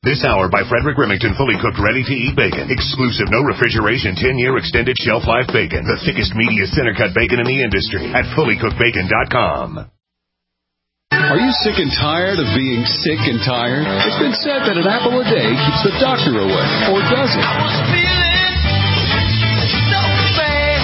This hour by Frederick Remington, fully cooked, ready-to-eat bacon. Exclusive, no refrigeration, 10-year extended shelf life bacon. The thickest, meatiest center-cut bacon in the industry at fullycookedbacon.com. Are you sick and tired of being sick and tired? It's been said that an apple a day keeps the doctor away. Or does it? I was feeling so bad.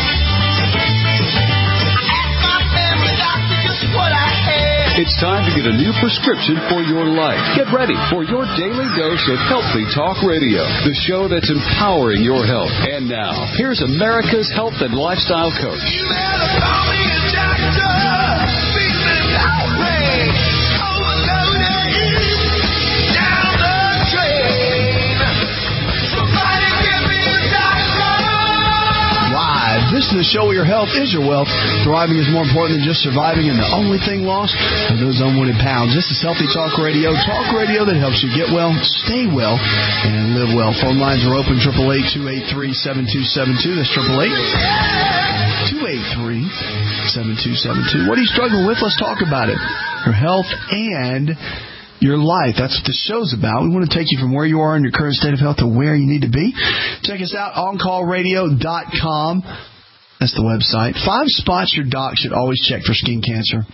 I asked my family doctor just what I had. It's time to get a new prescription for your life. Get ready for your daily dose of Healthy Talk Radio, the show that's empowering your health. And now, here's America's health and lifestyle coach. You better call me a doctor. Feeling outraged. Overloaded. Down the drain. Somebody give me a doctor. Live. This is the show where your health is your wealth. Thriving is more important than just surviving, and the only thing lost are those unwanted pounds. This is Healthy Talk Radio that helps you get well, stay well, and live well. Phone lines are open, 888-283-7272. That's 888-283-7272. What are you struggling with? Let's talk about it. Your health and your life. That's what this show's about. We want to take you from where you are in your current state of health to where you need to be. Check us out, OnCallRadio.com. That's the website. 5 spots your doc should always check for skin cancer.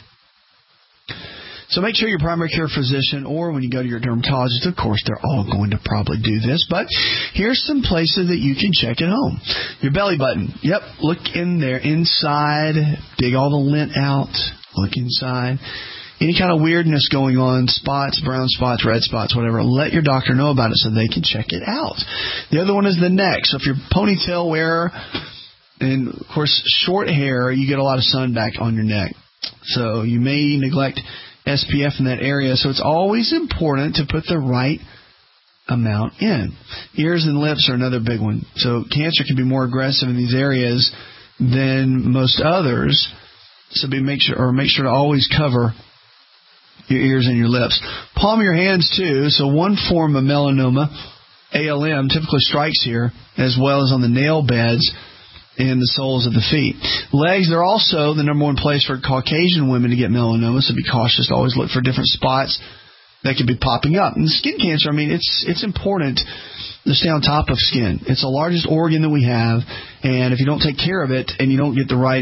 So make sure your primary care physician, or when you go to your dermatologist, of course, they're all going to probably do this, but here's some places that you can check at home. Your belly button. Yep, look in there, inside, dig all the lint out, look inside. Any kind of weirdness going on, spots, brown spots, red spots, whatever, let your doctor know about it so they can check it out. The other one is the neck. So if you're a ponytail wearer, and, of course, short hair, you get a lot of sun back on your neck. So you may neglect SPF in that area. So it's always important to put the right amount in. Ears and lips are another big one. So cancer can be more aggressive in these areas than most others. So make sure to always cover your ears and your lips. Palm of your hands, too. So one form of melanoma, ALM, typically strikes here, as well as on the nail beds and the soles of the feet. Legs, they're also the number one place for Caucasian women to get melanoma, so be cautious to always look for different spots that could be popping up. And skin cancer, I mean, it's important to stay on top of skin. It's the largest organ that we have, and if you don't take care of it and you don't have the right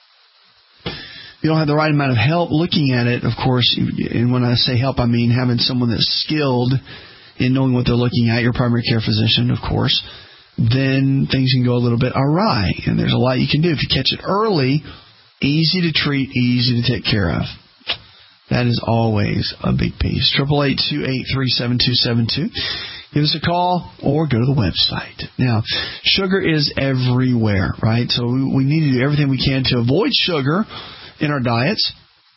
amount of help looking at it, of course, and when I say help, I mean having someone that's skilled in knowing what they're looking at, your primary care physician, of course, then things can go a little bit awry. And there's a lot you can do. If you catch it early, easy to treat, easy to take care of. That is always a big piece. 888-283-7272. Give us a call or go to the website. Now, sugar is everywhere, right? So we need to do everything we can to avoid sugar in our diets.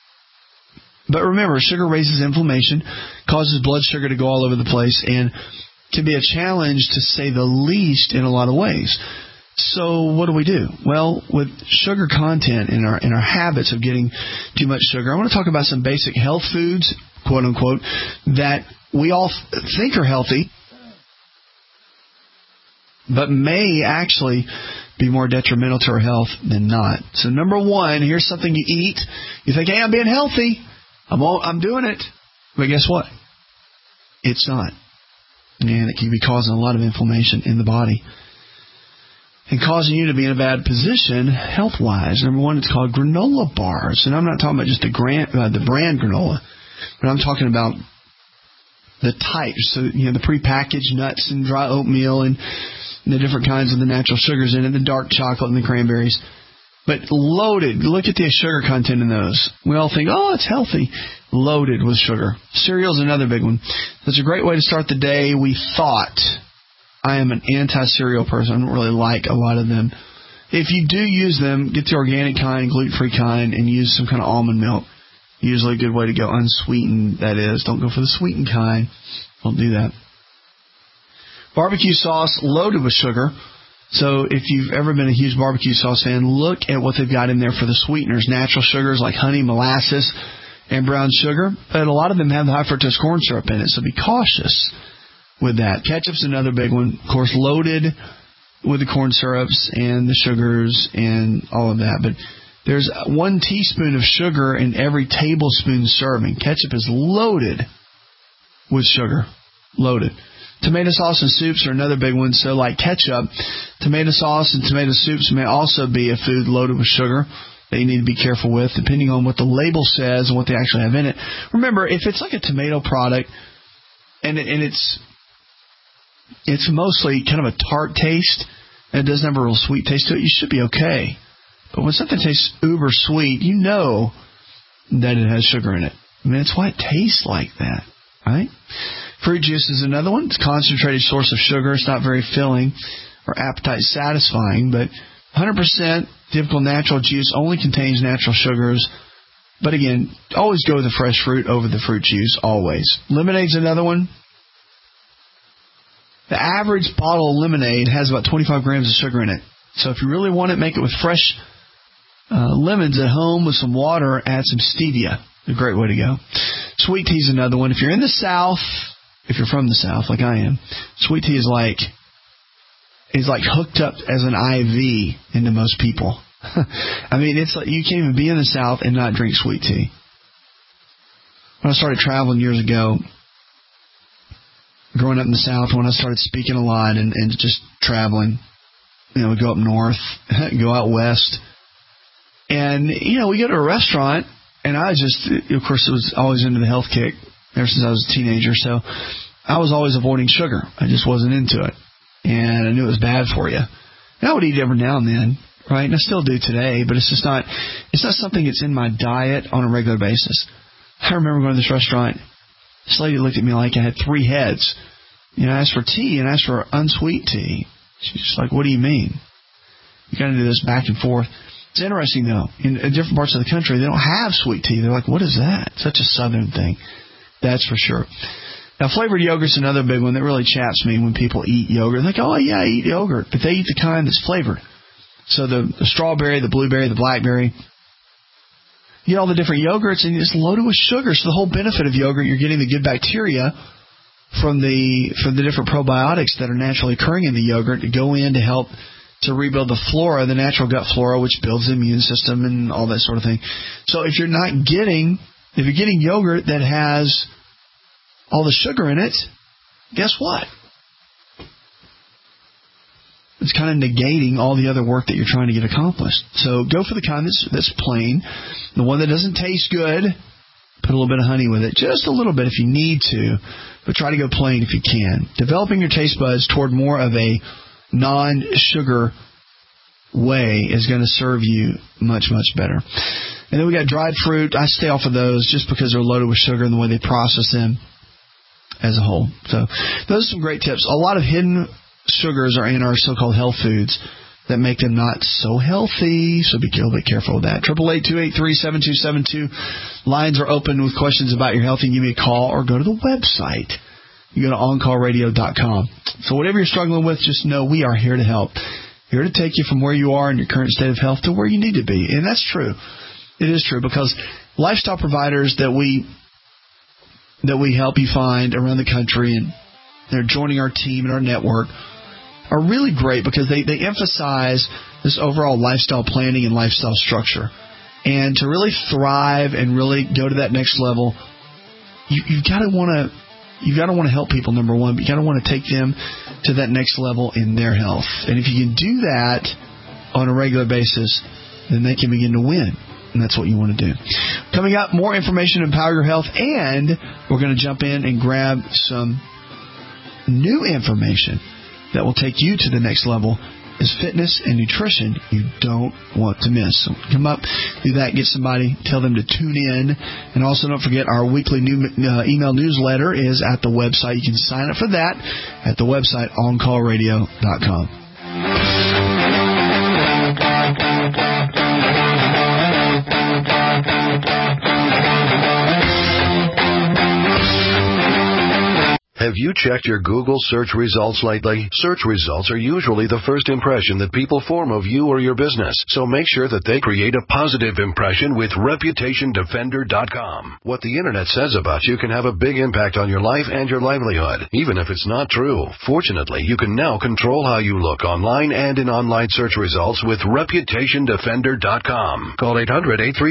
But remember, sugar raises inflammation, causes blood sugar to go all over the place, and can be a challenge, to say the least, in a lot of ways. So what do we do? Well, with sugar content in our habits of getting too much sugar, I want to talk about some basic health foods, quote unquote, that we all think are healthy, but may actually be more detrimental to our health than not. So number one, here's something you eat. You think, hey, I'm being healthy. I'm doing it. But guess what? It's not. And it can be causing a lot of inflammation in the body and causing you to be in a bad position health-wise. Number one, it's called granola bars. And I'm not talking about just the brand granola, but I'm talking about the types. So, the prepackaged nuts and dry oatmeal and the different kinds of the natural sugars in it, the dark chocolate and the cranberries. But loaded. Look at the sugar content in those. We all think, oh, it's healthy. Loaded with sugar. Cereal's another big one. That's a great way to start the day. We thought. I am an anti-cereal person. I don't really like a lot of them. If you do use them, get the organic kind, gluten-free kind, and use some kind of almond milk. Usually a good way to go. Unsweetened, that is. Don't go for the sweetened kind. Don't do that. Barbecue sauce loaded with sugar. So if you've ever been a huge barbecue sauce fan, look at what they've got in there for the sweeteners. Natural sugars like honey, molasses, and brown sugar. But a lot of them have the high fructose corn syrup in it, so be cautious with that. Ketchup's another big one. Of course, loaded with the corn syrups and the sugars and all of that. But there's 1 teaspoon of sugar in every tablespoon serving. Ketchup is loaded with sugar. Loaded. Tomato sauce and soups are another big one. So like ketchup, tomato sauce and tomato soups may also be a food loaded with sugar that you need to be careful with, depending on what the label says and what they actually have in it. Remember, if it's like a tomato product and it's mostly kind of a tart taste and it doesn't have a real sweet taste to it, you should be okay. But when something tastes uber sweet, you know that it has sugar in it. I mean, that's why it tastes like that, right? Fruit juice is another one. It's a concentrated source of sugar. It's not very filling or appetite satisfying, but 100% typical natural juice only contains natural sugars. But again, always go with the fresh fruit over the fruit juice, always. Lemonade's another one. The average bottle of lemonade has about 25 grams of sugar in it. So if you really want it, make it with fresh lemons at home with some water, add some stevia. A great way to go. Sweet tea is another one. If you're in the South, if you're from the South like I am, sweet tea is like hooked up as an IV into most people. I mean, it's like you can't even be in the South and not drink sweet tea. When I started traveling years ago, growing up in the South, when I started speaking a lot and just traveling, we go up north, go out west, and, we go to a restaurant, and I just, of course, it was always into the health kick ever since I was a teenager, so I was always avoiding sugar. I just wasn't into it, and I knew it was bad for you. And I would eat every now and then, right? And I still do today, but it's not something that's in my diet on a regular basis. I remember going to this restaurant. This lady looked at me like I had three heads. I asked for tea and I asked for unsweet tea. She's just like, what do you mean? You got to do this back and forth. It's interesting, though. In different parts of the country, they don't have sweet tea. They're like, what is that? Such a southern thing. That's for sure. Now, flavored yogurt's another big one that really chaps me when people eat yogurt. They're like, oh, yeah, I eat yogurt. But they eat the kind that's flavored. So the strawberry, the blueberry, the blackberry. You get all the different yogurts, and it's loaded with sugar. So the whole benefit of yogurt, you're getting the good bacteria from the different probiotics that are naturally occurring in the yogurt to go in to help to rebuild the flora, the natural gut flora, which builds the immune system and all that sort of thing. So if you're getting yogurt that has all the sugar in it, guess what? It's kind of negating all the other work that you're trying to get accomplished. So go for the kind that's plain. The one that doesn't taste good, put a little bit of honey with it. Just a little bit if you need to, but try to go plain if you can. Developing your taste buds toward more of a non-sugar way is going to serve you much, much better. And then we got dried fruit. I stay off of those just because they're loaded with sugar and the way they process them as a whole. So those are some great tips. A lot of hidden sugars are in our so-called health foods that make them not so healthy, so be a little bit careful with that. 888-283-7272. Lines are open with questions about your health. You can give me a call or go to the website. You go to OnCallRadio.com. So whatever you're struggling with, just know we are here to help. Here to take you from where you are in your current state of health to where you need to be. And that's true. It is true because lifestyle providers that we help you find around the country, and they're joining our team and our network, are really great because they emphasize this overall lifestyle planning and lifestyle structure. And to really thrive and really go to that next level, you've got to want to help people, number one, but you got to want to take them to that next level in their health. And if you can do that on a regular basis, then they can begin to win. And that's what you want to do. Coming up, more information to empower your health, and we're going to jump in and grab some new information that will take you to the next level is fitness and nutrition you don't want to miss. So come up, do that, get somebody, tell them to tune in. And also don't forget our weekly new email newsletter is at the website. You can sign up for that at the website, OnCallRadio.com. Have you checked your Google search results lately? Search results are usually the first impression that people form of you or your business, so make sure that they create a positive impression with ReputationDefender.com. What the Internet says about you can have a big impact on your life and your livelihood, even if it's not true. Fortunately, you can now control how you look online and in online search results with ReputationDefender.com. Call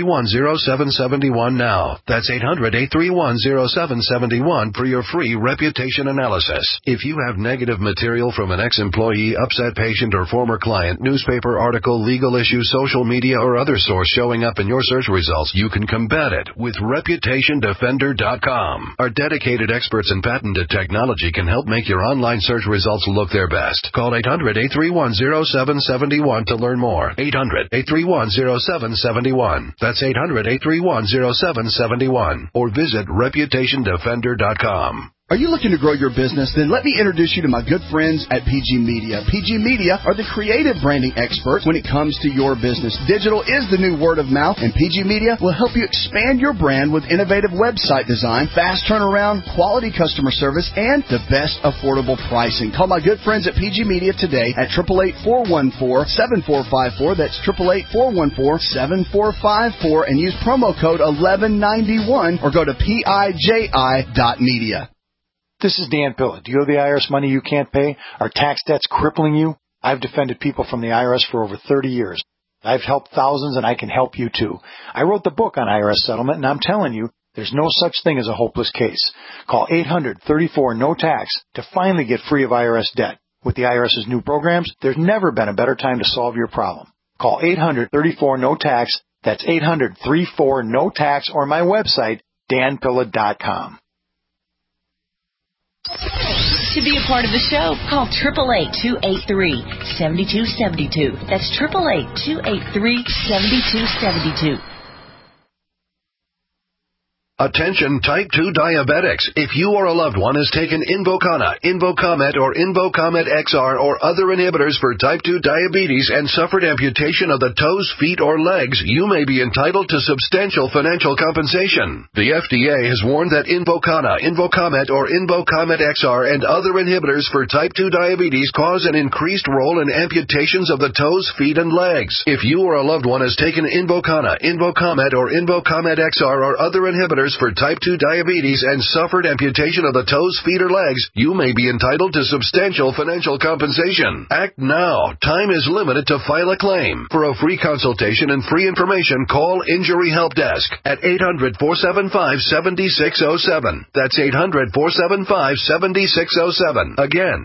800-831-0771 now. That's 800-831-0771 for your free Reputation reputation analysis. If you have negative material from an ex-employee, upset patient, or former client, newspaper article, legal issue, social media, or other source showing up in your search results, you can combat it with ReputationDefender.com. Our dedicated experts in patented technology can help make your online search results look their best. Call 800-831-0771 to learn more. 800-831-0771. That's 800-831-0771. Or visit ReputationDefender.com. Are you looking to grow your business? Then let me introduce you to my good friends at PG Media. PG Media are the creative branding experts when it comes to your business. Digital is the new word of mouth, and PG Media will help you expand your brand with innovative website design, fast turnaround, quality customer service, and the best affordable pricing. Call my good friends at PG Media today at 888-414-7454. That's 888-414-7454, and use promo code 1191 or go to PIJI.media. This is Dan Pilla. Do you owe the IRS money you can't pay? Are tax debts crippling you? I've defended people from the IRS for over 30 years. I've helped thousands, and I can help you too. I wrote the book on IRS settlement, and I'm telling you, there's no such thing as a hopeless case. Call 800-34-NO-TAX to finally get free of IRS debt. With the IRS's new programs, there's never been a better time to solve your problem. Call 800-34-NO-TAX. That's 800-34-NO-TAX, or my website, danpilla.com. To be a part of the show, call 888-283-7272. That's 888-283-7272. Attention type 2 diabetics. If you or a loved one has taken Invokana, Invokamet, or Invokamet XR or other inhibitors for type 2 diabetes and suffered amputation of the toes, feet, or legs, you may be entitled to substantial financial compensation. The FDA has warned that Invokana, Invokamet, or Invokamet XR and other inhibitors for type 2 diabetes cause an increased role in amputations of the toes, feet, and legs. If you or a loved one has taken Invokana, Invokamet, or Invokamet XR or other inhibitors for type 2 diabetes and suffered amputation of the toes, feet, or legs, you may be entitled to substantial financial compensation. Act now. Time is limited to file a claim. For a free consultation and free information, call Injury Help Desk at 800-475-7607. That's 800-475-7607. Again,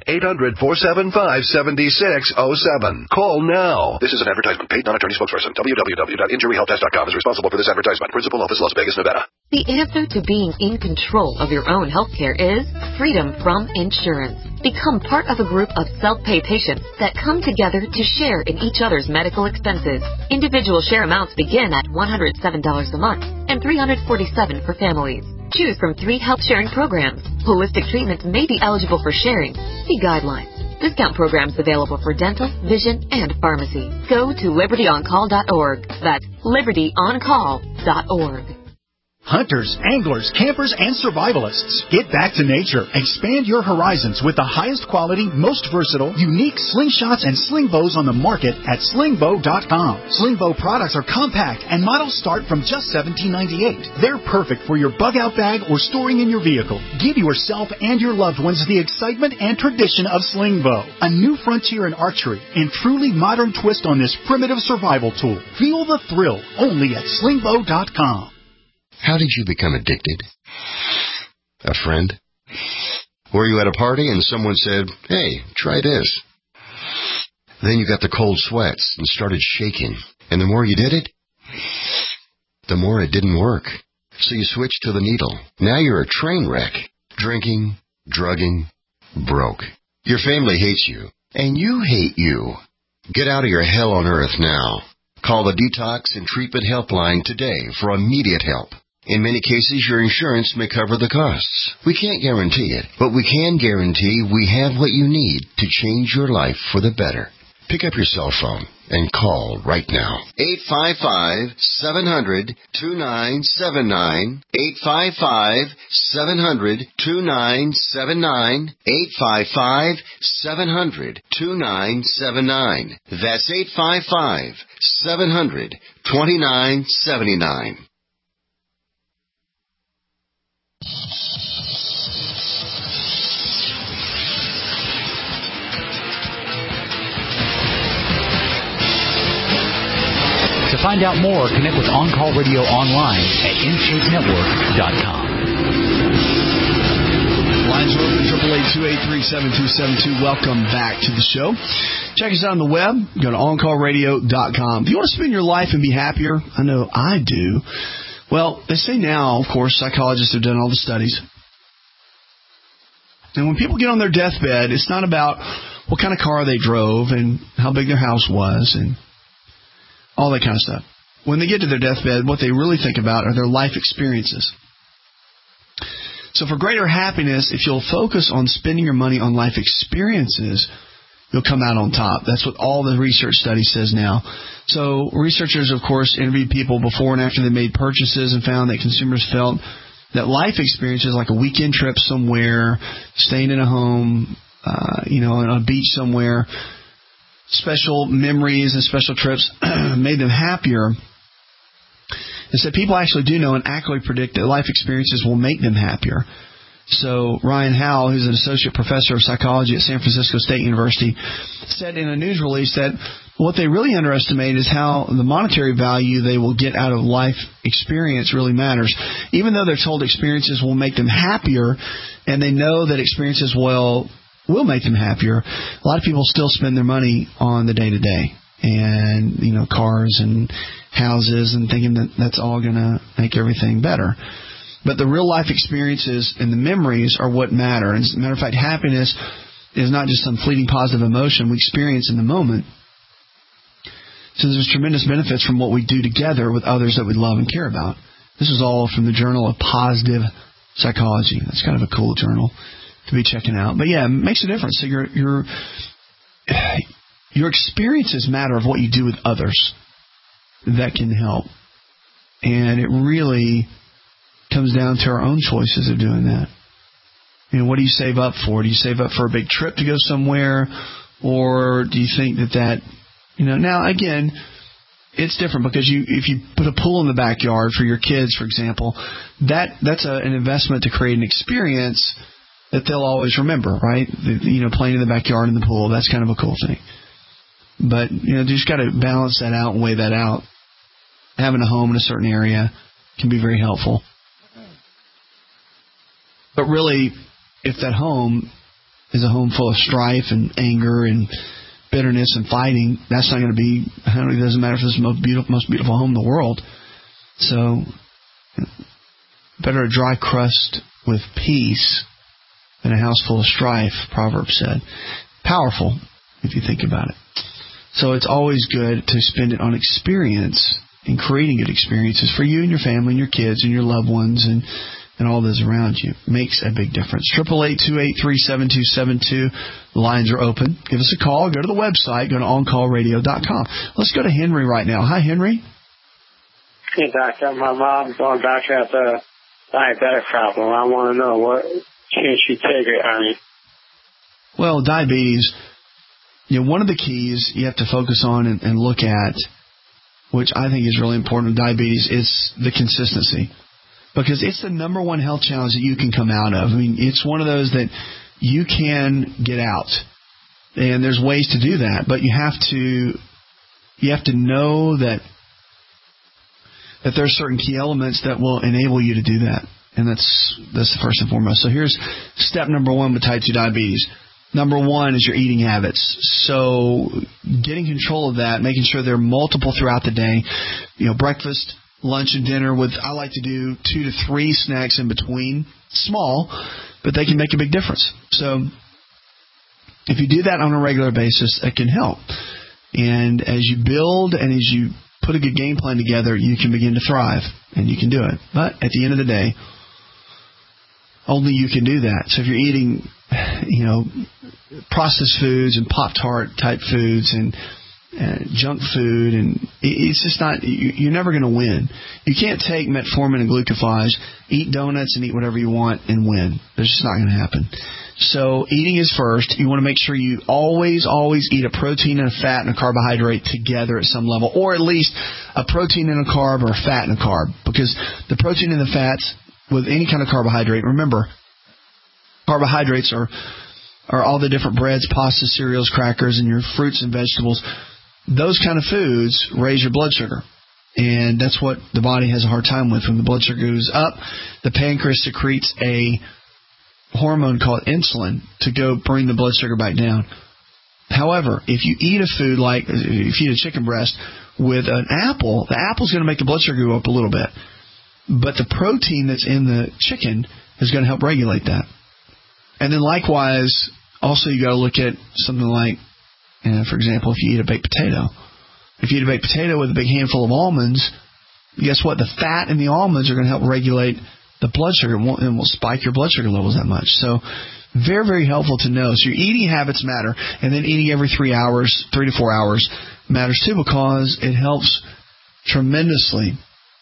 800-475-7607. Call now. This is an advertisement paid non-attorney spokesperson. www.injuryhelpdesk.com is responsible for this advertisement. Principal office, Las Vegas, Nevada. The answer to being in control of your own health care is freedom from insurance. Become part of a group of self-pay patients that come together to share in each other's medical expenses. Individual share amounts begin at $107 a month and $347 for families. Choose from 3 health-sharing programs. Holistic treatments may be eligible for sharing. See guidelines. Discount programs available for dental, vision, and pharmacy. Go to libertyoncall.org. That's libertyoncall.org. Hunters, anglers, campers, and survivalists. Get back to nature. Expand your horizons with the highest quality, most versatile, unique slingshots and sling bows on the market at slingbow.com. Sling bow products are compact and models start from just $17.98. They're perfect for your bug-out bag or storing in your vehicle. Give yourself and your loved ones the excitement and tradition of sling bow. A new frontier in archery and truly modern twist on this primitive survival tool. Feel the thrill only at slingbow.com. How did you become addicted? A friend? Were you at a party and someone said, "Hey, try this"? Then you got the cold sweats and started shaking. And the more you did it, the more it didn't work. So you switched to the needle. Now you're a train wreck. Drinking, drugging, broke. Your family hates you. And you hate you. Get out of your hell on earth now. Call the Detox and Treatment Helpline today for immediate help. In many cases, your insurance may cover the costs. We can't guarantee it, but we can guarantee we have what you need to change your life for the better. Pick up your cell phone and call right now. 855-700-2979. 855-700-2979. 855-700-2979. That's 855-700-2979. To find out more, connect with On Call Radio online at InShapeNetwork.com. Lines are open, 888-283-7272. Welcome back to the show. Check us out on the web. Go to OnCallRadio.com. If you want to spend your life and be happier, I know I do. Well, they say now, of course, psychologists have done all the studies. And when people get on their deathbed, it's not about what kind of car they drove and how big their house was and all that kind of stuff. When they get to their deathbed, what they really think about are their life experiences. So for greater happiness, if you'll focus on spending your money on life experiences, you'll come out on top. That's what all the research study says now. So researchers, of course, interviewed people before and after they made purchases and found that consumers felt that life experiences like a weekend trip somewhere, staying in a home, on a beach somewhere, special memories and special trips made them happier. It said people actually do know and accurately predict that life experiences will make them happier. So Ryan Howell, who's an associate professor of psychology at San Francisco State University, said in a news release that what they really underestimate is how the monetary value they will get out of life experience really matters. Even though they're told experiences will make them happier, and they know that experiences will make them happier, a lot of people still spend their money on the day-to-day and, cars and houses and thinking that that's all going to make everything better. But the real-life experiences and the memories are what matter. And as a matter of fact, happiness is not just some fleeting positive emotion we experience in the moment. So there's tremendous benefits from what we do together with others that we love and care about. This is all from the Journal of Positive Psychology. That's kind of a cool journal to be checking out. But yeah, it makes a difference. So your experiences matter of what you do with others. That can help. And it really comes down to our own choices of doing that. What do you save up for? Do you save up for a big trip to go somewhere? Or do you think that now again, it's different because if you put a pool in the backyard for your kids, for example, that's an investment to create an experience that they'll always remember, right? Playing in the backyard in the pool, that's kind of a cool thing. But, you just got to balance that out and weigh that out. Having a home in a certain area can be very helpful. But really, if that home is a home full of strife and anger and bitterness and fighting, that's not going to be, it doesn't matter if it's the most beautiful home in the world. So, better a dry crust with peace than a house full of strife, Proverbs said. Powerful, if you think about it. So it's always good to spend it on experience and creating good experiences for you and your family and your kids and your loved ones and all those around you. Makes a big difference. 888-283-7272. The lines are open. Give us a call. Go to the website. Go to OnCallRadio.com. Let's go to Henry right now. Hi, Henry. Hey, Doctor. My mom's going back at the diabetic problem. I want to know what can she take it on. Well, diabetes, one of the keys you have to focus on and look at, which I think is really important with diabetes, is the consistency. Because it's the number one health challenge that you can come out of. It's one of those that you can get out. And there's ways to do that. But you have to know that there are certain key elements that will enable you to do that. And that's the first and foremost. So here's step number one with type 2 diabetes. Number one is your eating habits. So getting control of that, making sure they're multiple throughout the day. Breakfast, lunch, and dinner I like to do 2 to 3 snacks in between. Small, but they can make a big difference. So if you do that on a regular basis, it can help. And as you build and as you put a good game plan together, you can begin to thrive and you can do it. But at the end of the day, only you can do that. So if you're eating, processed foods and Pop-Tart type foods and junk food, and it's just not, you're never going to win. You can't take metformin and glucophage, eat donuts and eat whatever you want and win. It's just not going to happen. So eating is first. You want to make sure you always eat a protein and a fat and a carbohydrate together at some level, or at least a protein and a carb or a fat and a carb, because the protein and the fats with any kind of carbohydrate, remember, carbohydrates are all the different breads, pastas, cereals, crackers, and your fruits and vegetables. Those kind of foods raise your blood sugar. And that's what the body has a hard time with. When the blood sugar goes up, the pancreas secretes a hormone called insulin to go bring the blood sugar back down. However, if you eat a food like, if you eat a chicken breast with an apple, the apple's going to make the blood sugar go up a little bit. But the protein that's in the chicken is going to help regulate that. And then likewise, also you got to look at something like, for example, if you eat a baked potato. If you eat a baked potato with a big handful of almonds, guess what? The fat in the almonds are going to help regulate the blood sugar and won't spike your blood sugar levels that much. So very, very helpful to know. So your eating habits matter, and then eating every 3 hours, 3 to 4 hours matters too, because it helps tremendously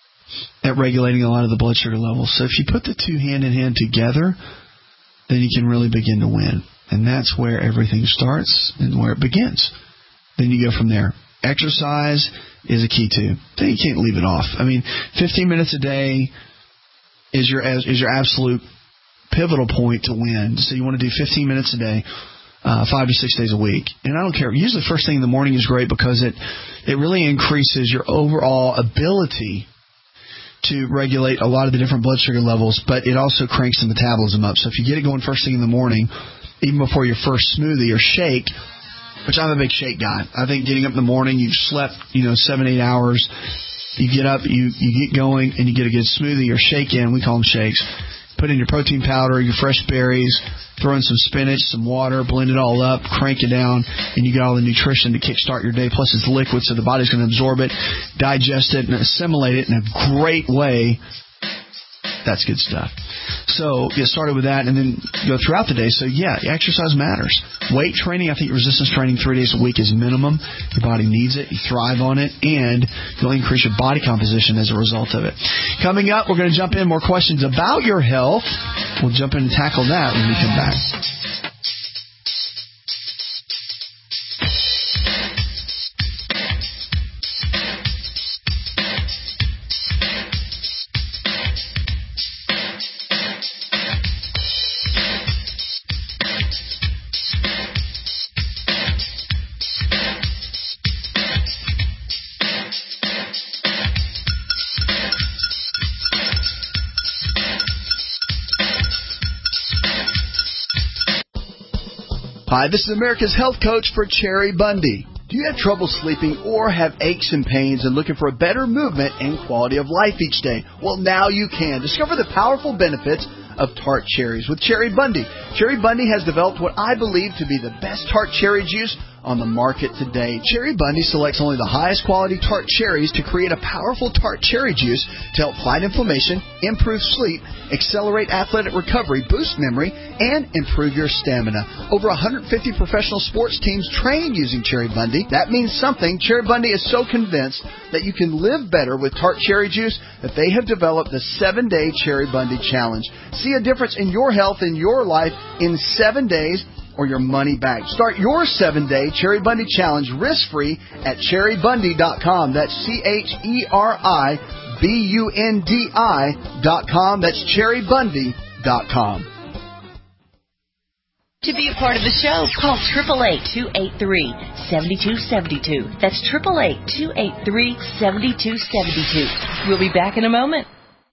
at regulating a lot of the blood sugar levels. So if you put the two hand in hand together, then you can really begin to win. And that's where everything starts and where it begins. Then you go from there. Exercise is a key too. Then you can't leave it off. I mean, 15 minutes a day is your absolute pivotal point to win. So you want to do 15 minutes a day, 5 to 6 days a week. And I don't care. Usually first thing in the morning is great because it really increases your overall ability to regulate a lot of the different blood sugar levels, but it also cranks the metabolism up. So if you get it going first thing in the morning, even before your first smoothie or shake, which I'm a big shake guy. I think getting up in the morning, you've slept, 7-8 hours, you get up, you get going, and you get a good smoothie or shake in. We call them shakes. Put in your protein powder, your fresh berries, throw in some spinach, some water, blend it all up, crank it down, and you get all the nutrition to kickstart your day. Plus it's liquid, so the body's going to absorb it, digest it, and assimilate it in a great way. That's good stuff. So get started with that and then go throughout the day. So, yeah, exercise matters. Weight training, I think resistance training 3 days a week is minimum. Your body needs it. You thrive on it. And you'll increase your body composition as a result of it. Coming up, we're going to jump in more questions about your health. We'll jump in and tackle that when we come back. Hi, this is America's Health Coach for Cherry Bundy. Do you have trouble sleeping or have aches and pains and looking for a better movement and quality of life each day? Well, now you can. Discover the powerful benefits of tart cherries with Cherry Bundy. Cherry Bundy has developed what I believe to be the best tart cherry juice on the market today. Cherry Bundy selects only the highest quality tart cherries to create a powerful tart cherry juice to help fight inflammation, improve sleep, accelerate athletic recovery, boost memory, and improve your stamina. Over 150 professional sports teams train using Cherry Bundy. That means something. Cherry Bundy is so convinced that you can live better with tart cherry juice that they have developed the 7-Day Cherry Bundy Challenge. See a difference in your health and your life in 7 days or your money back. Start your 7-Day Cherry Bundy Challenge risk-free at cherrybundy.com. That's CHERRYBUNDI.com. That's cherrybundy.com. To be a part of the show, call 888-283-7272. That's 888-283-7272. We'll be back in a moment.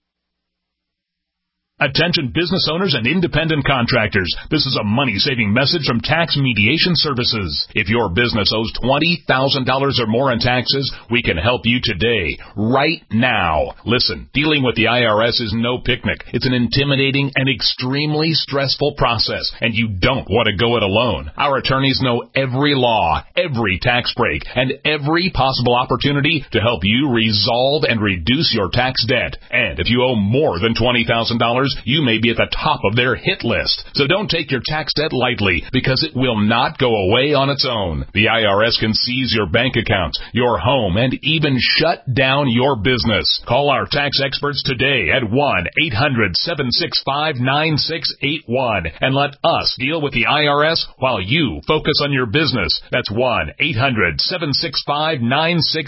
Attention business owners and independent contractors. This is a money-saving message from Tax Mediation Services. If your business owes $20,000 or more in taxes, we can help you today, right now. Listen, dealing with the IRS is no picnic. It's an intimidating and extremely stressful process, and you don't want to go it alone. Our attorneys know every law, every tax break, and every possible opportunity to help you resolve and reduce your tax debt. And if you owe more than $20,000, you may be at the top of their hit list. So don't take your tax debt lightly, because it will not go away on its own. The IRS can seize your bank accounts, your home, and even shut down your business. Call our tax experts today at 1-800-765-9681 and let us deal with the IRS while you focus on your business. That's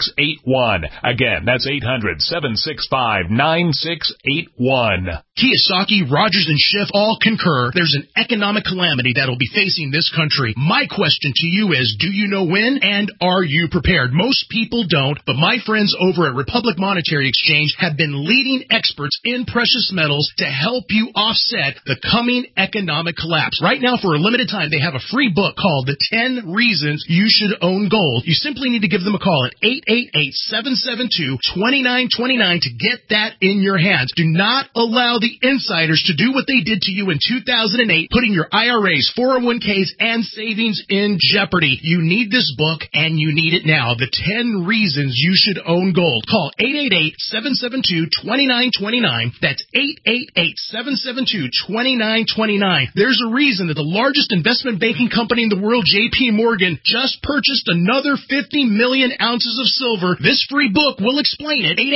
1-800-765-9681. Again, that's 800-765-9681. Kia Psaki, Rogers, and Schiff all concur there's an economic calamity that'll be facing this country. My question to you is, do you know when, and are you prepared? Most people don't, but my friends over at Republic Monetary Exchange have been leading experts in precious metals to help you offset the coming economic collapse. Right now, for a limited time, they have a free book called The 10 Reasons You Should Own Gold. You simply need to give them a call at 888-772-2929 to get that in your hands. Do not allow the insiders to do what they did to you in 2008, putting your IRAs, 401ks, and savings in jeopardy. You need this book, and you need it now. The 10 Reasons You Should Own Gold. Call 888-772-2929. That's 888-772-2929. There's a reason that the largest investment banking company in the world, J.P. Morgan, just purchased another 50 million ounces of silver. This free book will explain it.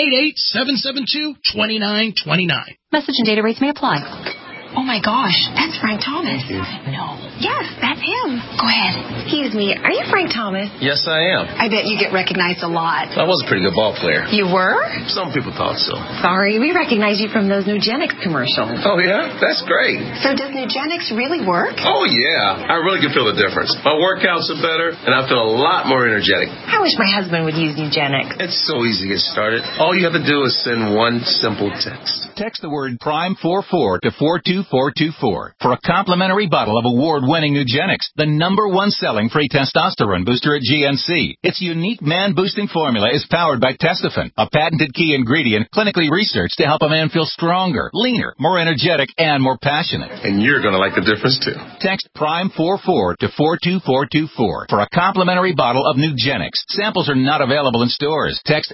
888-772-2929. Message and data rates may apply. Oh my gosh, that's Frank Thomas. No. Yes, that's him. Go ahead. Excuse me, are you Frank Thomas? Yes, I am. I bet you get recognized a lot. I was a pretty good ball player. You were? Some people thought so. Sorry, we recognize you from those Nugenix commercials. Oh, yeah? That's great. So does Nugenix really work? Oh, yeah. I really can feel the difference. My workouts are better, and I feel a lot more energetic. I wish my husband would use Nugenix. It's so easy to get started. All you have to do is send one simple text. Text the word PRIME44 to 42424 for a complimentary bottle of award-winning Nugenix, the #1 selling free testosterone booster at GNC. Its unique man-boosting formula is powered by Testofen, a patented key ingredient clinically researched to help a man feel stronger, leaner, more energetic, and more passionate. And you're going to like the difference, too. Text PRIME44 to 42424 for a complimentary bottle of Nugenix. Samples are not available in stores. Text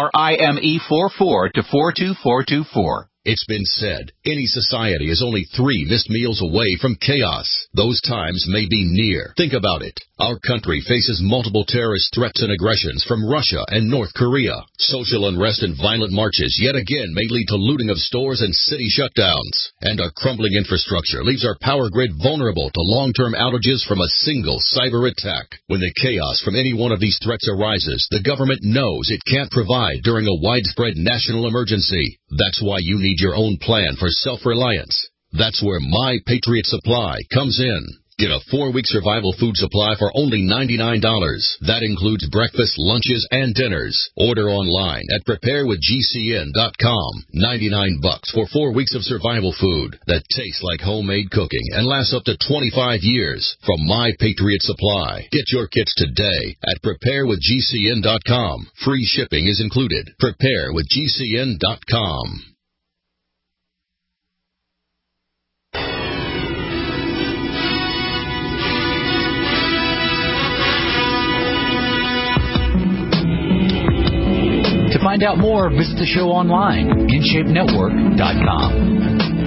PRIME44 to 42424. It's been said, any society is only 3 missed meals away from chaos. Those times may be near. Think about it. Our country faces multiple terrorist threats and aggressions from Russia and North Korea. Social unrest and violent marches yet again may lead to looting of stores and city shutdowns. And our crumbling infrastructure leaves our power grid vulnerable to long-term outages from a single cyber attack. When the chaos from any one of these threats arises, the government knows it can't provide during a widespread national emergency. That's why you need your own plan for self-reliance. That's where My Patriot Supply comes in. Get a 4-week survival food supply for only $99. That includes breakfast, lunches, and dinners. Order online at preparewithgcn.com. $99 for 4 weeks of survival food that tastes like homemade cooking and lasts up to 25 years from My Patriot Supply. Get your kits today at preparewithgcn.com. Free shipping is included. Preparewithgcn.com. To find out more, visit the show online, InShapeNetwork.com.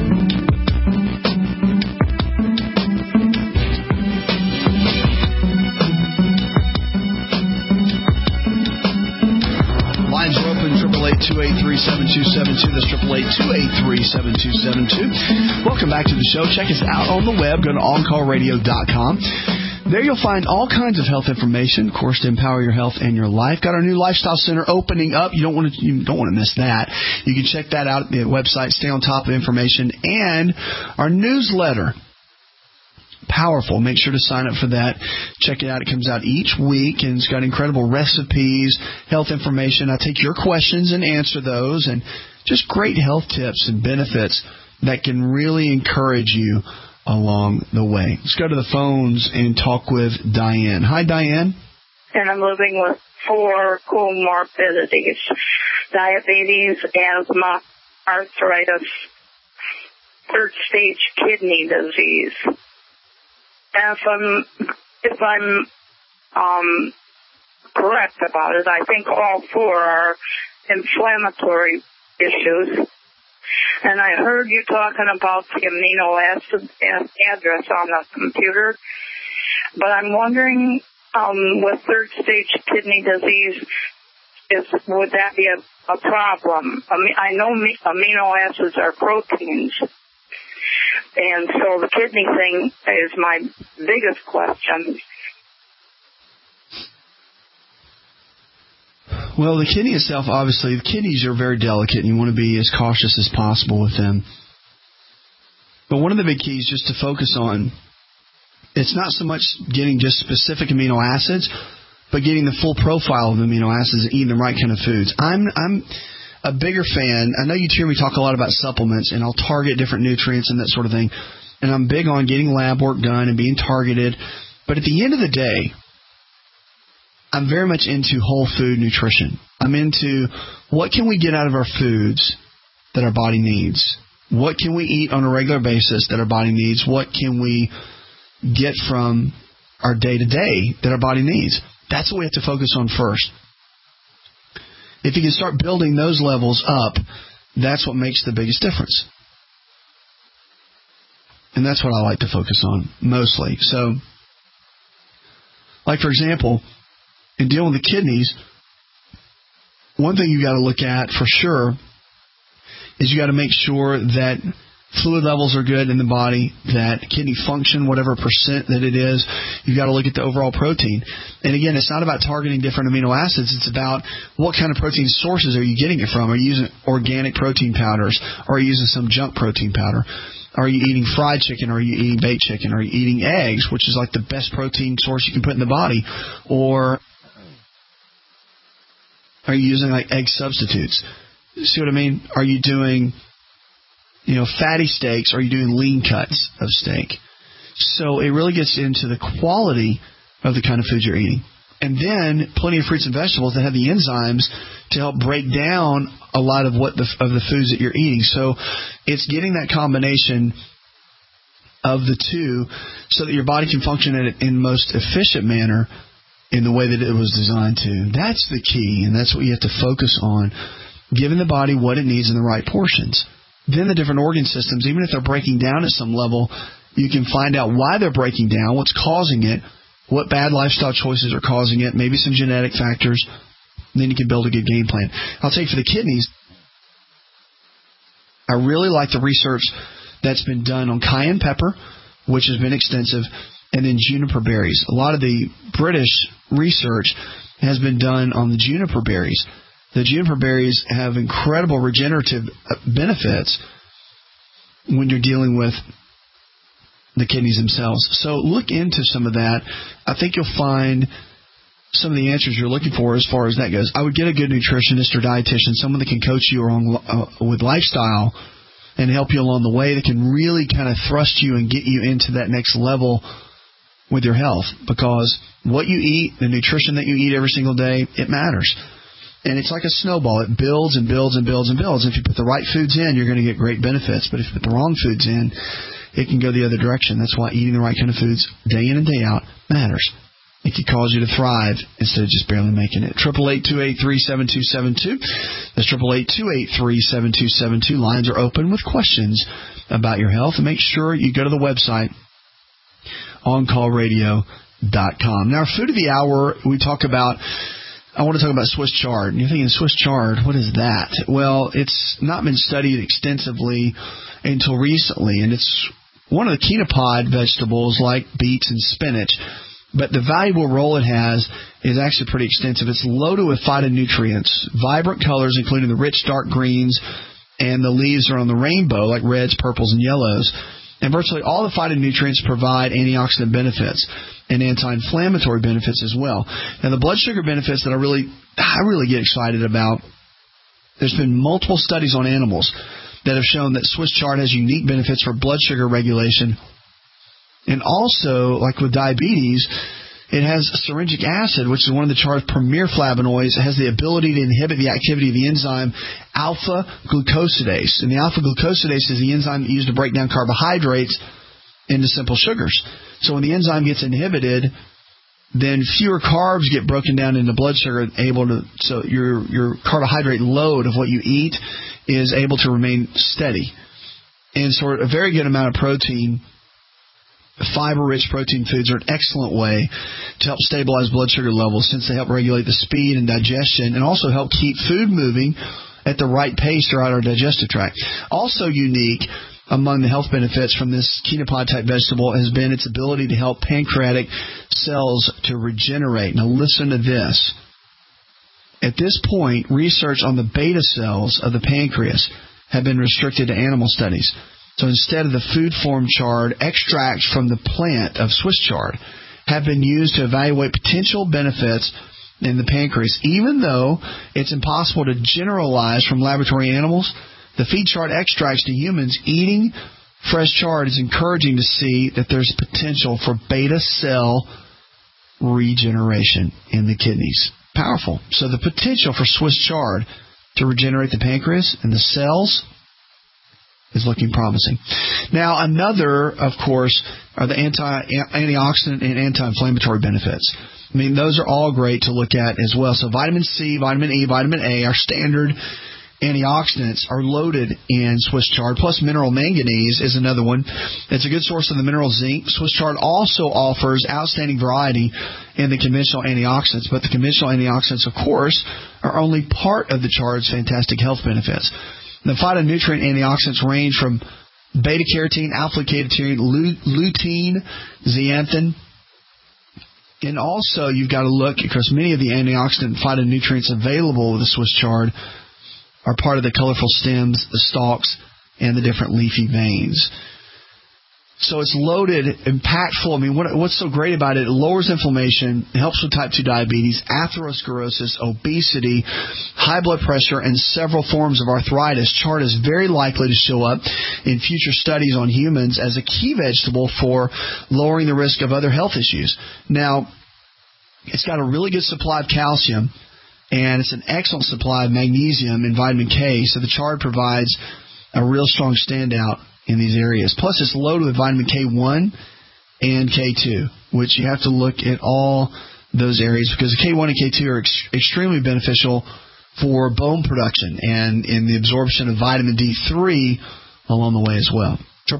Lines are open, 888-283-7272. That's 888-283-7272. Welcome back to the show. Check us out on the web. Go to OnCallRadio.com. There you'll find all kinds of health information, of course, to empower your health and your life. Got our new Lifestyle Center opening up. You don't want to miss that. You can check that out at the website, stay on top of information, and our newsletter. Powerful. Make sure to sign up for that. Check it out. It comes out each week, and it's got incredible recipes, health information. I take your questions and answer those, and just great health tips and benefits that can really encourage you along the way. Let's go to the phones and talk with Diane. Hi, Diane. And I'm living with 4 comorbidities: diabetes, asthma, arthritis, 3rd-stage kidney disease. If I'm correct about it, I think all 4 are inflammatory issues. And I heard you talking about the amino acid address on the computer, but I'm wondering, with 3rd-stage kidney disease, would that be a problem? I know amino acids are proteins, and so the kidney thing is my biggest question. Well, the kidney itself, obviously, the kidneys are very delicate, and you want to be as cautious as possible with them. But one of the big keys just to focus on, it's not so much getting just specific amino acids, but getting the full profile of the amino acids and eating the right kind of foods. I'm a bigger fan. I know you hear me talk a lot about supplements, and I'll target different nutrients and that sort of thing. And I'm big on getting lab work done and being targeted. But at the end of the day, I'm very much into whole food nutrition. I'm into what can we get out of our foods that our body needs? What can we eat on a regular basis that our body needs? What can we get from our day-to-day that our body needs? That's what we have to focus on first. If you can start building those levels up, that's what makes the biggest difference. And that's what I like to focus on mostly. So, like for example, in dealing with the kidneys, one thing you got to look at for sure is you got to make sure that fluid levels are good in the body, that kidney function, whatever percent that it is, you've got to look at the overall protein. And again, it's not about targeting different amino acids. It's about what kind of protein sources are you getting it from. Are you using organic protein powders? Or are you using some junk protein powder? Are you eating fried chicken? Are you eating baked chicken? Are you eating eggs, which is like the best protein source you can put in the body? Or are you using like egg substitutes? See what I mean? Are you doing, fatty steaks? Are you doing lean cuts of steak? So it really gets into the quality of the kind of food you're eating. And then plenty of fruits and vegetables that have the enzymes to help break down a lot of the foods that you're eating. So it's getting that combination of the two so that your body can function in the most efficient manner in the way that it was designed to. That's the key, and that's what you have to focus on. Giving the body what it needs in the right portions. Then the different organ systems, even if they're breaking down at some level, you can find out why they're breaking down, what's causing it, what bad lifestyle choices are causing it, maybe some genetic factors. Then you can build a good game plan. I'll tell you, for the kidneys, I really like the research that's been done on cayenne pepper, which has been extensive, and then juniper berries. A lot of the British research has been done on the juniper berries. The juniper berries have incredible regenerative benefits when you're dealing with the kidneys themselves. So look into some of that. I think you'll find some of the answers you're looking for as far as that goes. I would get a good nutritionist or dietitian, someone that can coach you with lifestyle and help you along the way, that can really kind of thrust you and get you into that next level with your health. Because what you eat, the nutrition that you eat every single day, it matters. And it's like a snowball. It builds and builds and builds and builds. If you put the right foods in, you're going to get great benefits. But if you put the wrong foods in, it can go the other direction. That's why eating the right kind of foods day in and day out matters. It can cause you to thrive instead of just barely making it. 888-283-7272. That's 888-283-7272. Lines are open with questions about your health. And make sure you go to the website, OnCallRadio.com. Now, our food of the hour, I want to talk about Swiss chard. And you're thinking, Swiss chard, what is that? Well, it's not been studied extensively until recently, and it's one of the chenopod vegetables like beets and spinach. But the valuable role it has is actually pretty extensive. It's loaded with phytonutrients, vibrant colors, including the rich dark greens, and the leaves are on the rainbow, like reds, purples, and yellows. And virtually all the phytonutrients provide antioxidant benefits and anti-inflammatory benefits as well. Now, the blood sugar benefits that I really get excited about, there's been multiple studies on animals that have shown that Swiss chard has unique benefits for blood sugar regulation. And also, like with diabetes, it has syringic acid, which is one of the chard's premier flavonoids. It has the ability to inhibit the activity of the enzyme alpha-glucosidase. And the alpha-glucosidase is the enzyme used to break down carbohydrates into simple sugars. So when the enzyme gets inhibited, then fewer carbs get broken down into blood sugar, so your carbohydrate load of what you eat is able to remain steady. And so a very good amount of protein, fiber-rich protein foods are an excellent way to help stabilize blood sugar levels, since they help regulate the speed and digestion and also help keep food moving at the right pace throughout our digestive tract. Also unique among the health benefits from this chenopod-type vegetable has been its ability to help pancreatic cells to regenerate. Now listen to this. At this point, research on the beta cells of the pancreas have been restricted to animal studies. So instead of the food form chard, extracts from the plant of Swiss chard have been used to evaluate potential benefits in the pancreas. Even though it's impossible to generalize from laboratory animals, the feed chard extracts to humans, eating fresh chard is encouraging to see that there's potential for beta cell regeneration in the kidneys. Powerful. So the potential for Swiss chard to regenerate the pancreas and the cells is looking promising. Now, another, of course, are the antioxidant and anti-inflammatory benefits. I mean, those are all great to look at as well. So vitamin C, vitamin E, vitamin A, our standard antioxidants are loaded in Swiss chard, plus mineral manganese is another one. It's a good source of the mineral zinc. Swiss chard also offers outstanding variety in the conventional antioxidants, but the conventional antioxidants, of course, are only part of the chard's fantastic health benefits. The phytonutrient antioxidants range from beta-carotene, alpha-ketone, lutein, zeaxanthin. And also, you've got to look, because many of the antioxidant phytonutrients available with the Swiss chard are part of the colorful stems, the stalks, and the different leafy veins. So it's loaded, impactful. I mean, what's so great about it? It lowers inflammation, it helps with type 2 diabetes, atherosclerosis, obesity, high blood pressure, and several forms of arthritis. Chard is very likely to show up in future studies on humans as a key vegetable for lowering the risk of other health issues. Now, it's got a really good supply of calcium, and it's an excellent supply of magnesium and vitamin K, so the chard provides a real strong standout in these areas. Plus, it's loaded with vitamin K1 and K2, which you have to look at all those areas because K1 and K2 are extremely beneficial for bone production and in the absorption of vitamin D3 along the way as well.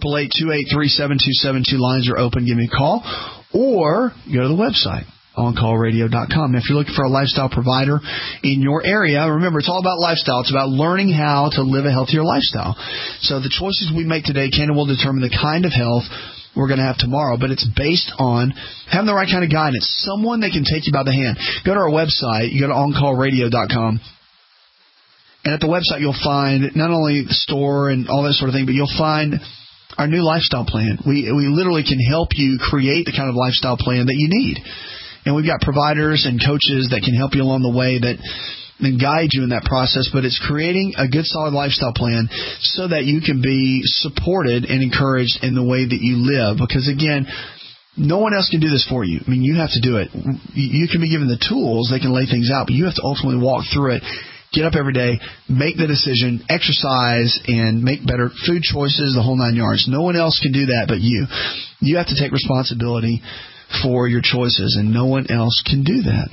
888-283-7272 lines are open. Give me a call or go to the website, OnCallRadio.com. Now, if you're looking for a lifestyle provider in your area, remember, it's all about lifestyle. It's about learning how to live a healthier lifestyle. So the choices we make today can and will determine the kind of health we're going to have tomorrow, but it's based on having the right kind of guidance, someone that can take you by the hand. Go to our website. You go to OnCallRadio.com. And at the website, you'll find not only the store and all that sort of thing, but you'll find our new lifestyle plan. We literally can help you create the kind of lifestyle plan that you need. And we've got providers and coaches that can help you along the way that then guide you in that process. But it's creating a good, solid lifestyle plan so that you can be supported and encouraged in the way that you live. Because, again, no one else can do this for you. I mean, you have to do it. You can be given the tools. They can lay things out. But you have to ultimately walk through it. Get up every day, make the decision, exercise, and make better food choices, the whole 9 yards. No one else can do that but you. You have to take responsibility for your choices, and no one else can do that.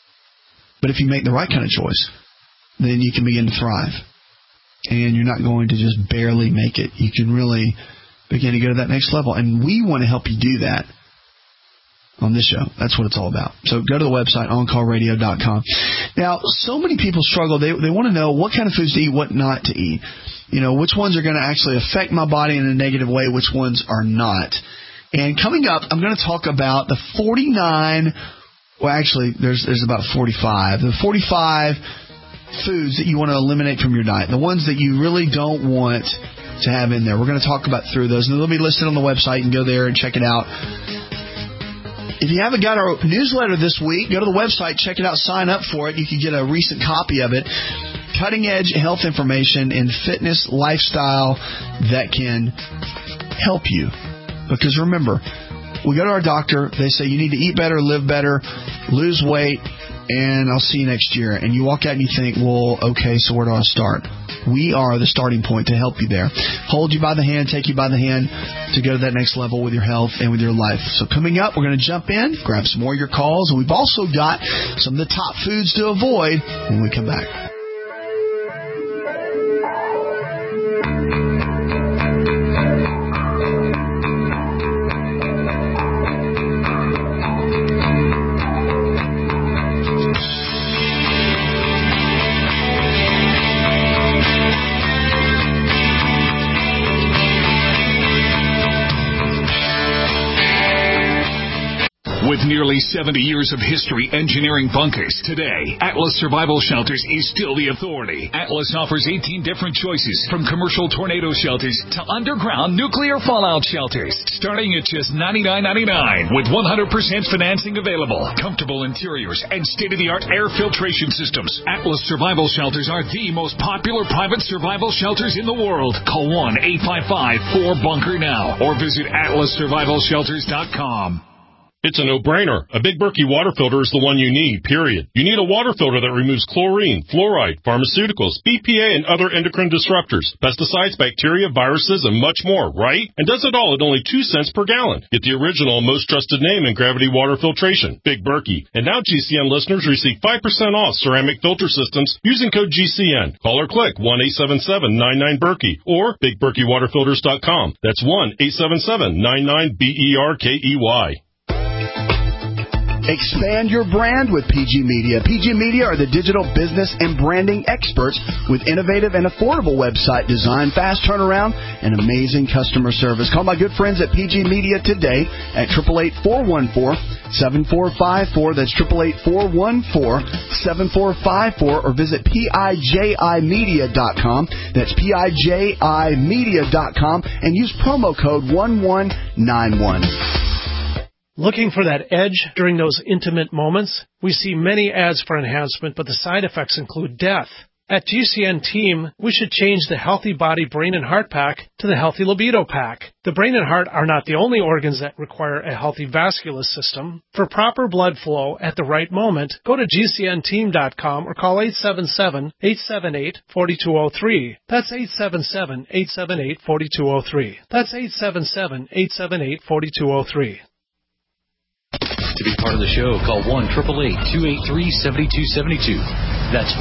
But if you make the right kind of choice, then you can begin to thrive. And you're not going to just barely make it. You can really begin to go to that next level. And we want to help you do that on this show. That's what it's all about. So go to the website, OnCallRadio.com. Now, so many people struggle. They want to know what kind of foods to eat, what not to eat. You know, which ones are going to actually affect my body in a negative way, which ones are not. And coming up, I'm going to talk about the 49, well, actually, there's about 45. The 45 foods that you want to eliminate from your diet, the ones that you really don't want to have in there. We're going to talk about through those, and they'll be listed on the website. You can go there and check it out. If you haven't got our newsletter this week, go to the website, check it out, sign up for it. You can get a recent copy of it. Cutting-edge health information and fitness lifestyle that can help you. Because remember, we go to our doctor, they say you need to eat better, live better, lose weight, and I'll see you next year. And you walk out and you think, well, okay, so where do I start? We are the starting point to help you there. Hold you by the hand, take you by the hand to go to that next level with your health and with your life. So coming up, we're going to jump in, grab some more of your calls, and we've also got some of the top foods to avoid when we come back. With With nearly 70 years of history engineering bunkers, today, Atlas Survival Shelters is still the authority. Atlas offers 18 different choices, from commercial tornado shelters to underground nuclear fallout shelters, starting at just $99.99 with 100% financing available, comfortable interiors, and state-of-the-art air filtration systems. Atlas Survival Shelters are the most popular private survival shelters in the world. Call 1-855-4BUNKER now or visit atlassurvivalshelters.com. It's a no-brainer. A Big Berkey water filter is the one you need, period. You need a water filter that removes chlorine, fluoride, pharmaceuticals, BPA, and other endocrine disruptors, pesticides, bacteria, viruses, and much more, right? And does it all at only 2 cents per gallon. Get the original and most trusted name in gravity water filtration, Big Berkey. And now GCN listeners receive 5% off ceramic filter systems using code GCN. Call or click 1-877-99-BERKEY or BigBerkeyWaterFilters.com. That's 1-877-99-BERKEY. Expand your brand with PG Media. PG Media are the digital business and branding experts with innovative and affordable website design, fast turnaround, and amazing customer service. Call my good friends at PG Media today at 888-414-7454. That's 888-414-7454, or visit PIJImedia.com. That's PIJImedia.com, and use promo code 1191. Looking for that edge during those intimate moments? We see many ads for enhancement, but the side effects include death. At GCN Team, we should change the Healthy Body, Brain, and Heart Pack to the Healthy Libido Pack. The brain and heart are not the only organs that require a healthy vascular system. For proper blood flow at the right moment, go to GCNteam.com or call 877-878-4203. That's 877-878-4203. That's 877-878-4203. To be part of the show, call 1-888-283-7272. That's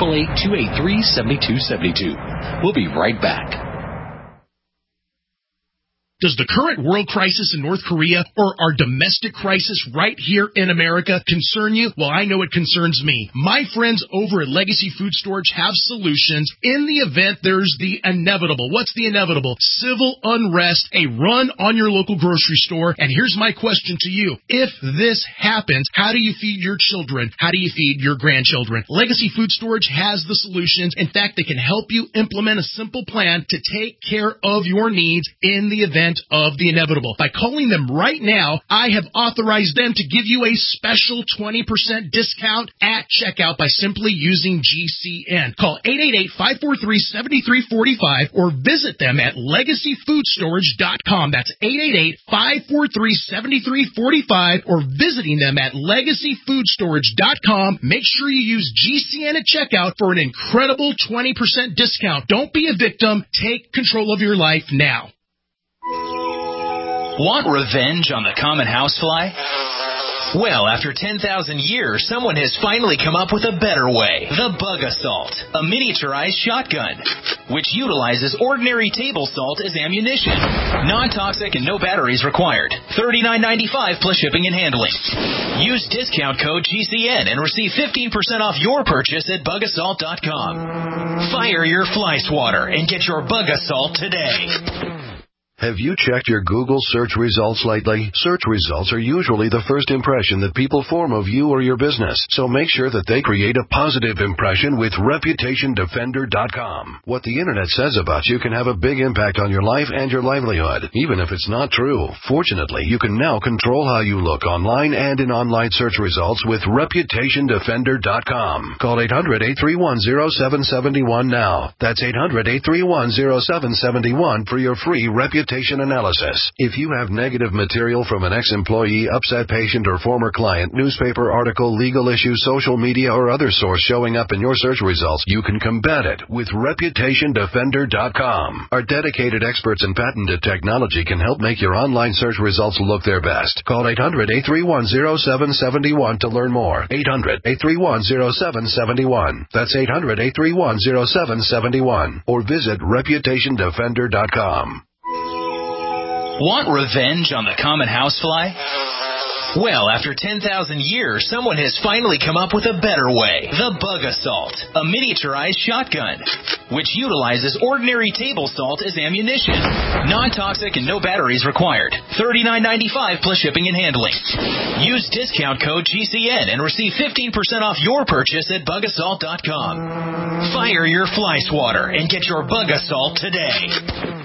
1-888-283-7272. We'll be right back. Does the current world crisis in North Korea or our domestic crisis right here in America concern you? Well, I know it concerns me. My friends over at Legacy Food Storage have solutions in the event there's the inevitable. What's the inevitable? Civil unrest, a run on your local grocery store. And here's my question to you. If this happens, how do you feed your children? How do you feed your grandchildren? Legacy Food Storage has the solutions. In fact, they can help you implement a simple plan to take care of your needs in the event of the inevitable. By calling them right now, I have authorized them to give you a special 20% discount at checkout by simply using GCN. Call 888-543-7345 or visit them at legacyfoodstorage.com. That's 888-543-7345 or visiting them at legacyfoodstorage.com. Make sure you use GCN at checkout for an incredible 20% discount. Don't be a victim. Take control of your life now. Want revenge on the common housefly? Well, after 10,000 years, someone has finally come up with a better way. The Bug Assault, a miniaturized shotgun, which utilizes ordinary table salt as ammunition. Non-toxic and no batteries required. $39.95 plus shipping and handling. Use discount code GCN and receive 15% off your purchase at bugassault.com. Fire your fly swatter and get your Bug Assault today. Have you checked your Google search results lately? Search results are usually the first impression that people form of you or your business, so make sure that they create a positive impression with ReputationDefender.com. What the Internet says about you can have a big impact on your life and your livelihood, even if it's not true. Fortunately, you can now control how you look online and in online search results with ReputationDefender.com. Call 800-831-0771 now. That's 800-831-0771 for your free reputation analysis. If you have negative material from an ex-employee, upset patient, or former client, newspaper article, legal issue, social media, or other source showing up in your search results, you can combat it with ReputationDefender.com. Our dedicated experts in patented technology can help make your online search results look their best. Call 800-831-0771 to learn more. 800-831-0771. That's 800-831-0771. Or visit ReputationDefender.com. Want revenge on the common housefly? Well, after 10,000 years, someone has finally come up with a better way. The Bug Assault, a miniaturized shotgun, which utilizes ordinary table salt as ammunition. Non-toxic and no batteries required. $39.95 plus shipping and handling. Use discount code GCN and receive 15% off your purchase at bugassault.com. Fire your fly swatter and get your Bug Assault today.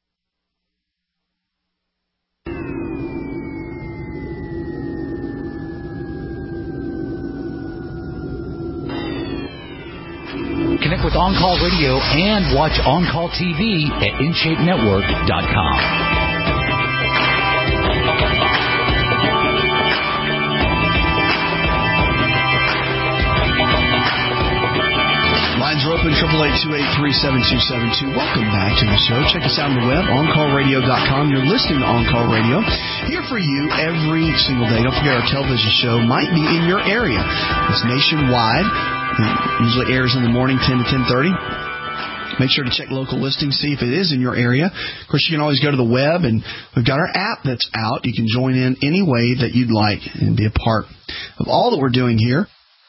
Connect with On Call Radio and watch On Call TV at InShapeNetwork.com. Lines are open, 888-283-7272. Welcome back to the show. Check us out on the web, OnCallRadio.com. You're listening to On Call Radio. Here for you every single day. Don't forget our television show might be in your area. It's nationwide. It usually airs in the morning, 10 to 10:30. Make sure to check local listings, see if it is in your area. Of course, you can always go to the web, and we've got our app that's out. You can join in any way that you'd like and be a part of all that we're doing here.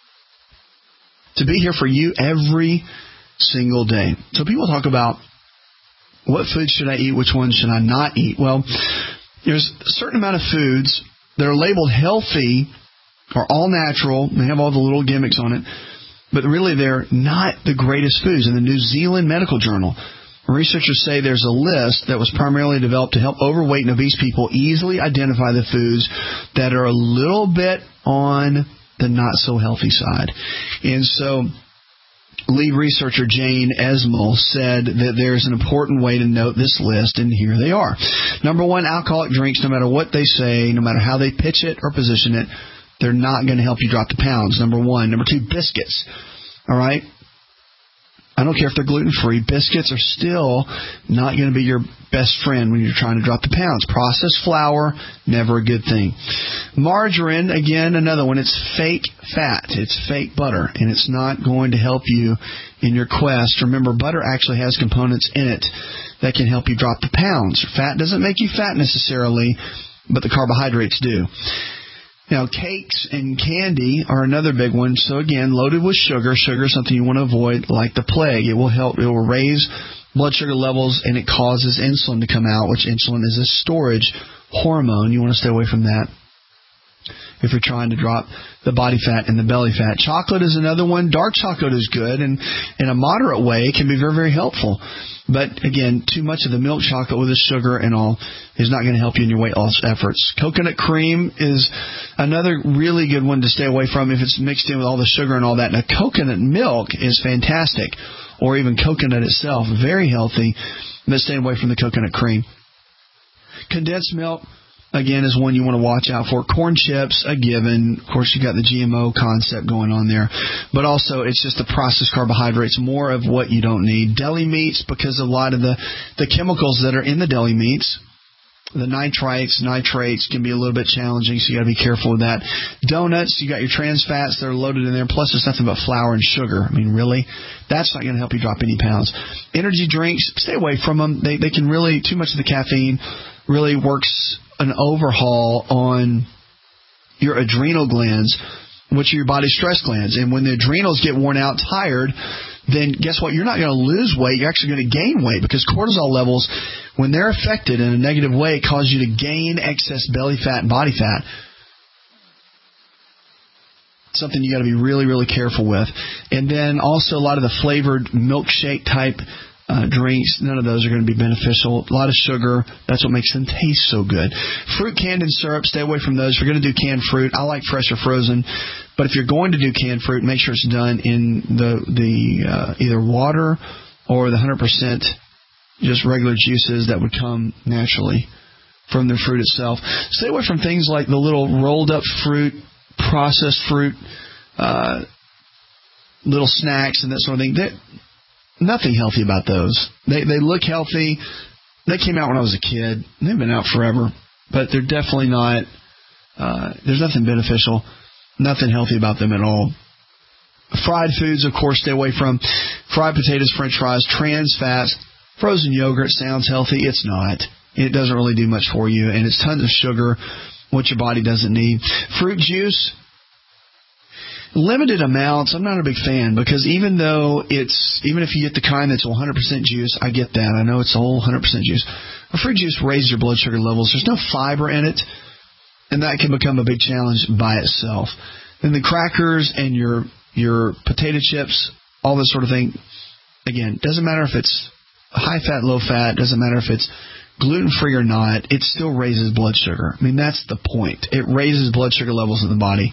To be here for you every single day. So people talk about what food should I eat, which ones should I not eat. Well, there's a certain amount of foods that are labeled healthy or all natural. They have all the little gimmicks on it. But really, they're not the greatest foods. In the New Zealand Medical Journal, researchers say there's a list that was primarily developed to help overweight and obese people easily identify the foods that are a little bit on the not-so-healthy side. And so lead researcher Jane Esmel said that there's an important way to note this list, and here they are. Number one, alcoholic drinks, no matter what they say, no matter how they pitch it or position it, they're not going to help you drop the pounds, number one. Number two, biscuits. All right? I don't care if they're gluten-free. Biscuits are still not going to be your best friend when you're trying to drop the pounds. Processed flour, never a good thing. Margarine, again, another one. It's fake fat. It's fake butter, and it's not going to help you in your quest. Remember, butter actually has components in it that can help you drop the pounds. Fat doesn't make you fat necessarily, but the carbohydrates do. Now, cakes and candy are another big one. So, again, loaded with sugar. Sugar is something you want to avoid like the plague. It will help. It will raise blood sugar levels, and it causes insulin to come out, which insulin is a storage hormone. You want to stay away from that if you're trying to drop the body fat and the belly fat. Chocolate is another one. Dark chocolate is good, and in a moderate way, it can be very, very helpful. But, again, too much of the milk chocolate with the sugar and all is not going to help you in your weight loss efforts. Coconut cream is another really good one to stay away from if it's mixed in with all the sugar and all that. Now, coconut milk is fantastic, or even coconut itself, very healthy, but stay away from the coconut cream. Condensed milk, again, is one you want to watch out for. Corn chips, a given. Of course, you got the GMO concept going on there. But also, it's just the processed carbohydrates, more of what you don't need. Deli meats, because of a lot of the chemicals that are in the deli meats. The nitrates can be a little bit challenging, so you got to be careful with that. Donuts, you got your trans fats that are loaded in there, plus there's nothing but flour and sugar. I mean, really? That's not going to help you drop any pounds. Energy drinks, stay away from them. They can really, too much of the caffeine really works an overhaul on your adrenal glands, which are your body's stress glands. And when the adrenals get worn out, tired, then guess what? You're not going to lose weight. You're actually going to gain weight, because cortisol levels, when they're affected in a negative way, cause you to gain excess belly fat and body fat. Something you got to be really, really careful with. And then also a lot of the flavored milkshake type drinks, none of those are going to be beneficial. A lot of sugar, that's what makes them taste so good. Fruit, canned, and syrup, stay away from those. If you're going to do canned fruit, I like fresh or frozen. But if you're going to do canned fruit, make sure it's done in the either water or the 100% just regular juices that would come naturally from the fruit itself. Stay away from things like the little rolled up fruit, processed fruit, little snacks and that sort of thing. Nothing healthy about those. They look healthy. They came out when I was a kid. They've been out forever. But they're definitely not, there's nothing beneficial, nothing healthy about them at all. Fried foods, of course, stay away from. Fried potatoes, french fries, trans fats, frozen yogurt sounds healthy. It's not. It doesn't really do much for you, and it's tons of sugar. what your body doesn't need. Fruit juice, limited amounts. I'm not a big fan because even if you get the kind that's 100% juice, I get that. I know it's all 100% juice. But fruit juice raises your blood sugar levels. There's no fiber in it, and that can become a big challenge by itself. And the crackers and your potato chips, all this sort of thing, again, doesn't matter if it's high fat, low fat, doesn't matter if it's gluten-free or not, it still raises blood sugar. I mean, that's the point. It raises blood sugar levels in the body.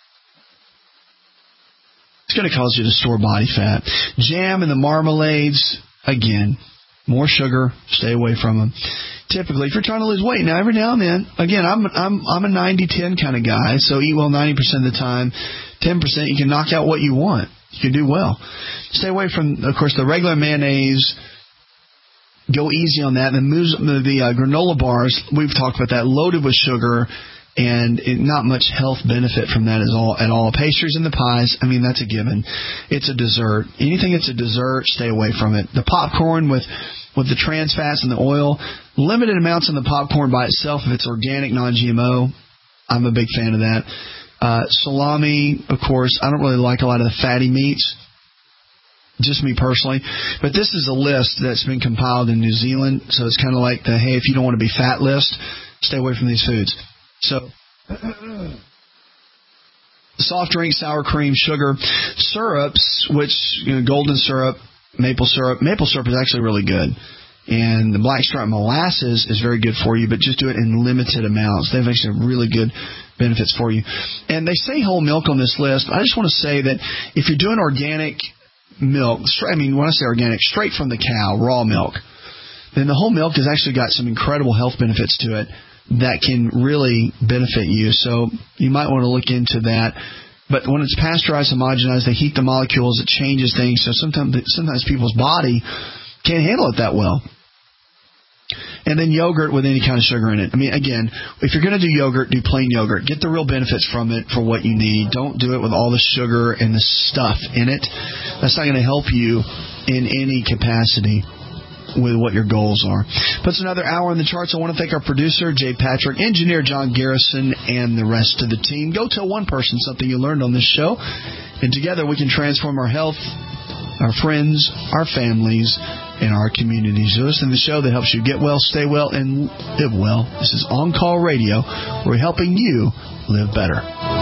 It's going to cause you to store body fat. Jam and the marmalades, again, more sugar, stay away from them. Typically, if you're trying to lose weight, now every now and then, again, I'm a 90-10 kind of guy, so eat well 90% of the time. 10%, you can knock out what you want. You can do well. Stay away from, of course, the regular mayonnaise. Go easy on that. The granola bars, we've talked about that, loaded with sugar, and not much health benefit from that at all. Pastries and the pies, I mean, that's a given. It's a dessert. Anything that's a dessert, stay away from it. The popcorn with the trans fats and the oil, limited amounts in the popcorn by itself if it's organic, non-GMO. I'm a big fan of that. Salami, of course, I don't really like a lot of the fatty meats. Just me personally. But this is a list that's been compiled in New Zealand, so it's kind of like the, hey, if you don't want to be fat list, stay away from these foods. So, soft drinks, sour cream, sugar, syrups, which, golden syrup, maple syrup. Maple syrup is actually really good. And the blackstripe molasses is very good for you, but just do it in limited amounts. They have actually really good benefits for you. And they say whole milk on this list. I just want to say that if you're doing organic milk, when I say organic, straight from the cow, raw milk, then the whole milk has actually got some incredible health benefits to it that can really benefit you. So you might want to look into that. But when it's pasteurized, homogenized, they heat the molecules, it changes things. So sometimes people's body can't handle it that well. And then yogurt with any kind of sugar in it. I mean, again, if you're going to do yogurt, do plain yogurt. Get the real benefits from it for what you need. Don't do it with all the sugar and the stuff in it. That's not going to help you in any capacity with what your goals are. But it's another hour in the charts. I want to thank our producer, Jay Patrick, engineer John Garrison, and the rest of the team. Go tell one person something you learned on this show, and together we can transform our health, our friends, our families, and our communities. So listen to the show that helps you get well, stay well, and live well. This is On Call Radio. We're helping you live better.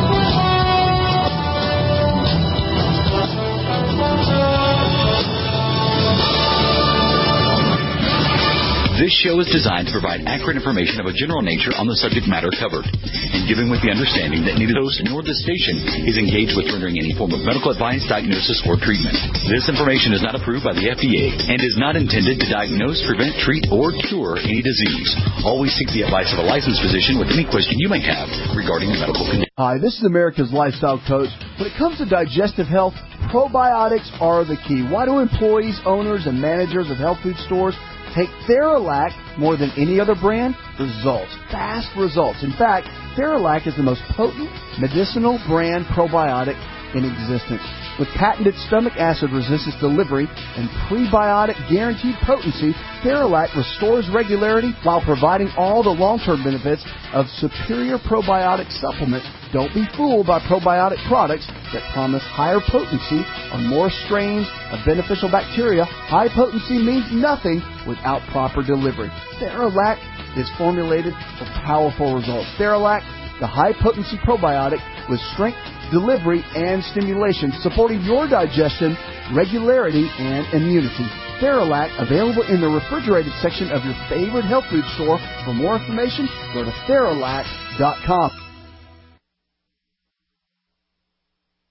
This show is designed to provide accurate information of a general nature on the subject matter covered, and given with the understanding that neither host nor the station is engaged with rendering any form of medical advice, diagnosis, or treatment. This information is not approved by the FDA and is not intended to diagnose, prevent, treat, or cure any disease. Always seek the advice of a licensed physician with any question you may have regarding a medical condition. Hi, this is America's Lifestyle Coach. When it comes to digestive health, probiotics are the key. Why do employees, owners, and managers of health food stores take Theralac more than any other brand? Results. Fast results. In fact, Theralac is the most potent medicinal brand probiotic in existence. With patented stomach acid resistance delivery and prebiotic guaranteed potency, Theralac restores regularity while providing all the long-term benefits of superior probiotic supplement. Don't be fooled by probiotic products that promise higher potency on more strains of beneficial bacteria. High potency means nothing without proper delivery. Theralac is formulated for powerful results. Theralac, the high-potency probiotic with strength, delivery, and stimulation, supporting your digestion, regularity, and immunity. Theralac, available in the refrigerated section of your favorite health food store. For more information, go to Theralac.com.